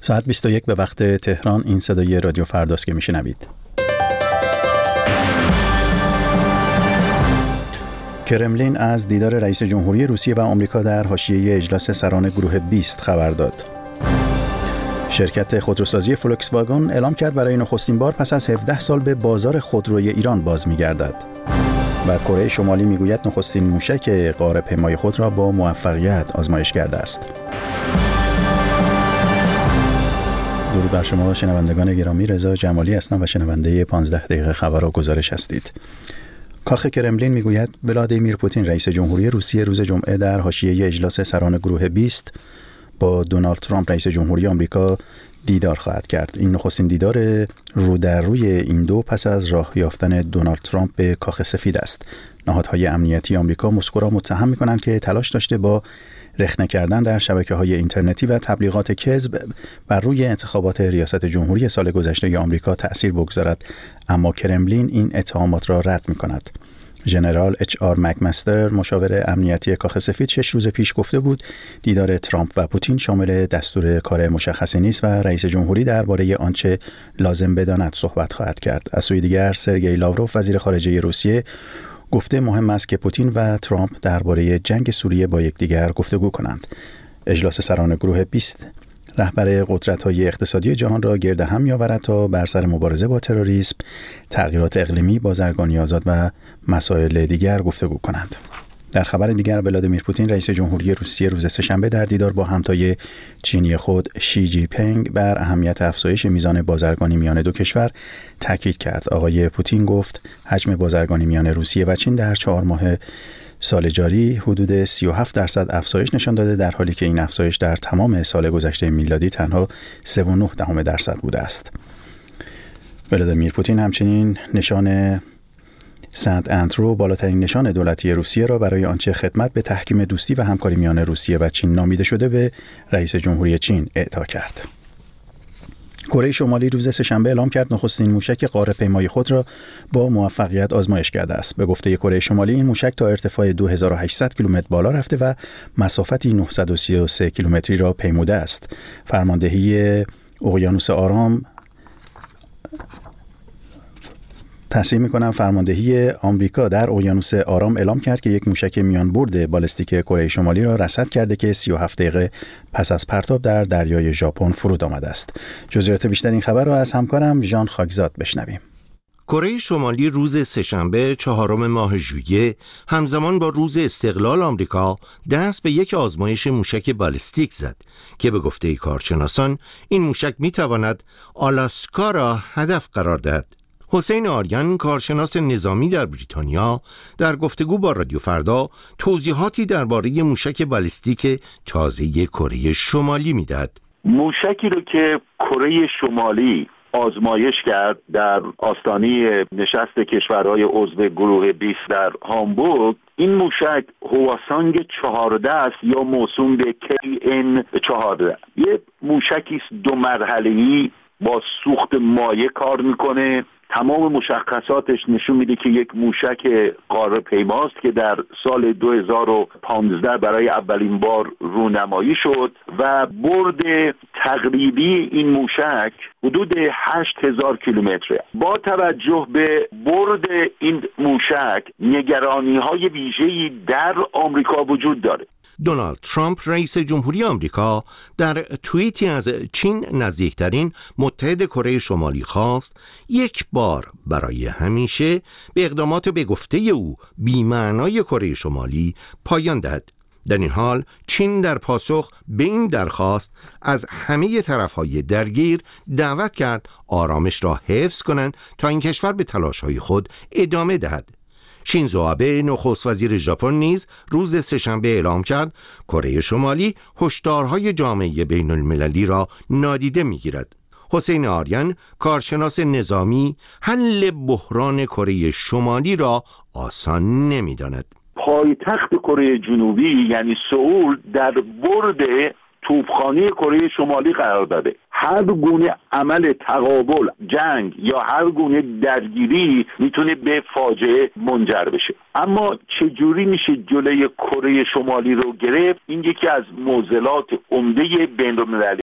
ساعت 21 به وقت تهران. این صدای رادیو فرداست که میشنوید. کرملین از دیدار رئیس جمهوری روسیه و آمریکا در حاشیه اجلاس سران گروه 20 خبر داد. شرکت خودروسازی فولکس واگن اعلام کرد برای نخستین بار پس از 17 سال به بازار خودروی ایران باز می‌گردد. و کره شمالی میگوید نخستین موشک غاره‌پیمای خود را با موفقیت آزمایش کرده است. درود بر شما شنوندگان گرامی، رضا جمالی هستم و شنونده 15 دقیقه خبر و گزارش هستید. کاخ کرملین میگوید ولادیمیر پوتین رئیس جمهوری روسیه روز جمعه در حاشیه اجلاس سران گروه 20 با دونالد ترامپ رئیس جمهوری آمریکا دیدار خواهد کرد. این نخستین دیدار رو در روی این دو پس از راه یافتن دونالد ترامپ به کاخ سفید است. نهادهای امنیتی آمریکا مسکو را متهم می‌کنند که تلاش داشته با رخنه کردن در شبکه‌های اینترنتی و تبلیغات کذب بر روی انتخابات ریاست جمهوری سال گذشته آمریکا تأثیر بگذارد، اما کرملین این اتهامات را رد می‌کند. ژنرال HR مکمستر مشاور امنیتی کاخ سفید 6 روز پیش گفته بود دیدار ترامپ و پوتین شامل دستور کار مشخصی نیست و رئیس جمهوری درباره آنچه لازم بداند صحبت خواهد کرد. از سوی دیگر سرگئی لاوروف وزیر خارجه روسیه گفته مهم است که پوتین و ترامپ درباره جنگ سوریه با یکدیگر گفتگو کنند. اجلاس سران گروه 20 رهبر قدرت‌های اقتصادی جهان را گرد هم می‌آورد تا بر سر مبارزه با تروریسم، تغییرات اقلیمی، بازرگانی آزاد و مسائل دیگر گفتگو کنند. در خبر دیگر ولادیمیر پوتین رئیس جمهوری روسیه روز سه‌شنبه در دیدار با همتای چینی خود شی جی پینگ بر اهمیت افزایش میزان بازرگانی میان دو کشور تاکید کرد. آقای پوتین گفت حجم بازرگانی میان روسیه و چین در 4 ماه سال جاری حدود 37% افزایش نشان داده، در حالی که این افزایش در تمام سال گذشته میلادی تنها 3.9% بوده است. ولادیمیر پوتین همچنین نشان سنت اندرو بالاترین نشان دولتی روسیه را برای آنچه خدمت به تحکیم دوستی و همکاری میان روسیه و چین نامیده شده به رئیس جمهوری چین اعطا کرد. کره شمالی روز سه‌شنبه اعلام کرد نخستین موشک غاره‌پیمای خود را با موفقیت آزمایش کرده است. به گفته کره شمالی این موشک تا ارتفاع 2800 کیلومتر بالا رفته و مسافتی 933 کیلومتری را پیموده است. فرماندهی اقیانوس آرام فرماندهی آمریکا در اقیانوس آرام اعلام کرد که یک موشک میان برد بالستیک کره شمالی را رصد کرده که 37 دقیقه پس از پرتاب در دریای ژاپن فرود آمده است. جزئیات بیشتر این خبر را از همکارم ژان خاکزاد بشنویم. کره شمالی روز سه‌شنبه 4 ماه ژوئیه همزمان با روز استقلال آمریکا دست به یک آزمایش موشک بالستیک زد که به گفته کارشناسان این موشک می‌تواند آلاسکا را هدف قرار دهد. حسین آریان کارشناس نظامی در بریتانیا در گفتگو با رادیو فردا توضیحاتی درباره موشک بالستیک تازه کره شمالی میدهد. موشکی رو که کره شمالی آزمایش کرد در آستانه نشست کشورهای عضو گروه 20 در هامبورگ، این موشک هواسانگ 14 است یا موسوم به KN-14. یه موشکی است 2 مرحله‌ای با سوخت مایع کار میکنه. تمام مشخصاتش نشون میده که یک موشک غاره‌پیماست که در سال 2015 برای اولین بار رونمایی شد و برد تقریبی این موشک حدود 8000 کیلومتره. با توجه به برد این موشک نگرانی‌های ویژه‌ای در آمریکا وجود داره. دونالد ترامپ رئیس جمهوری آمریکا در توییتی از چین نزدیکترین متحد کره شمالی خواست یک بار برای همیشه به اقدامات به گفته او بی‌معنای کره شمالی پایان دهد. در این حال چین در پاسخ به این درخواست از همه طرف‌های درگیر دعوت کرد آرامش را حفظ کنند تا این کشور به تلاش‌های خود ادامه دهد. شینزو آبه نخست وزیر ژاپن نیز روز سه‌شنبه اعلام کرد کره شمالی هشدارهای جامعه بین المللی را نادیده می‌گیرد. حسین آریان کارشناس نظامی حل بحران کره شمالی را آسان نمی‌داند. پایتخت کره جنوبی یعنی سئول در برد توپخانه کره شمالی قرار داده. هر گونه عمل تقابل، جنگ یا هر گونه درگیری میتونه به فاجعه منجر بشه. اما چجوری میشه جلوی کره شمالی رو گرفت؟ این یکی از معضلات عمده بین‌المللی